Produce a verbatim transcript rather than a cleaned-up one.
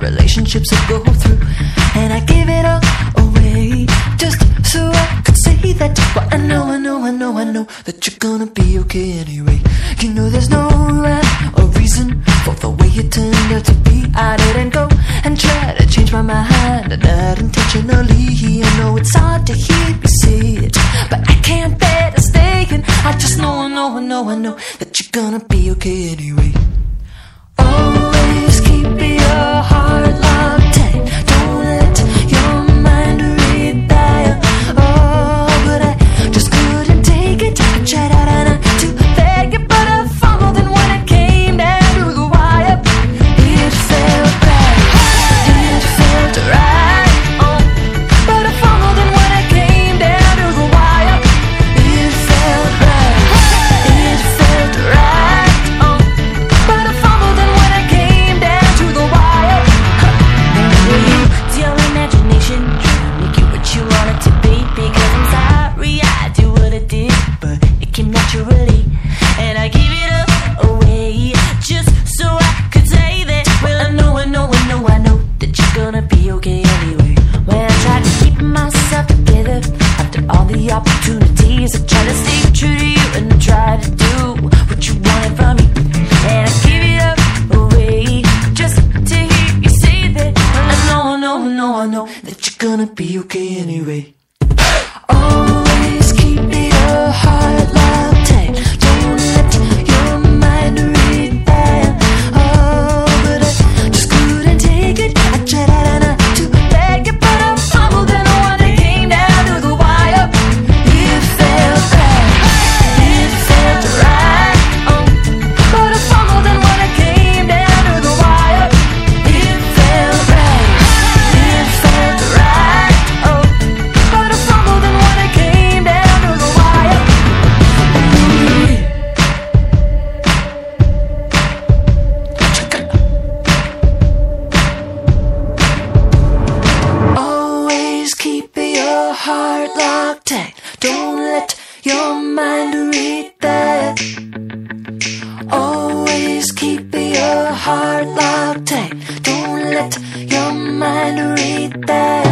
relationships will go through. And I give it all away just so I could say that. But I know, I know, I know, I know that you're gonna be okay anyway. You know there's no rhyme or reason for the way you turned out to be. I didn't go and try to change my mind, not intentionally. I know it's hard to hear you say it, but I can't bear to stay. And I just know, I know, I know, I know that you're gonna be okay anyway. Always keep your heart locked tight. Don't let your mind retire. Oh, but I just couldn't take it. I tried out and I to beg you, but I fumbled. And when it came down to the wire, it felt right. It felt right. Oh, but I fumbled. And when it came down to the wire, it felt right. It felt right. Oh, but I fumbled. And when it came down to the wire, will you use your imagination, try to make it what you want it to be? Because I'm sorry I do what I did, but it came naturally, and I gave it up away just so I could say that. Well, I know, I know, I know, I know that you're gonna be okay anyway. When I tried to keep myself together after all the opportunities, I tried to stay true to you and I tried to do what you wanted from me, and I gave it up away just to hear you say that. Well, I know, I know, I know, I know that you're gonna be okay anyway. Always keep your heart locked tight. Don't let your mind retire. Oh, but I just couldn't take it. I tried out and I to beg you, but I fumbled. And when it came down to the wire, it felt right. It felt right. Oh, but I fumbled. And when it came down to the wire, it felt right. It felt right. Oh, but I fumbled. And when it came down to the wire, always keep your heart locked tight. Don't let your mind retire. Always keep your heart locked tight. Don't let your mind retire.